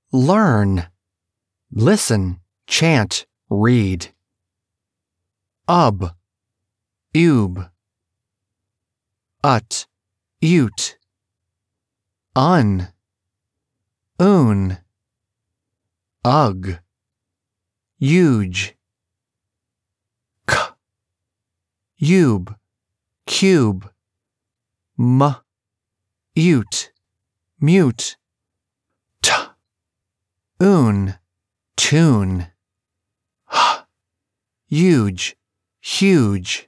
learn, listen, chant, read. Ub, ube, ut, ute, un, un, ugh, huge, k, ube, cube, ute, mute, tune, huge, huge.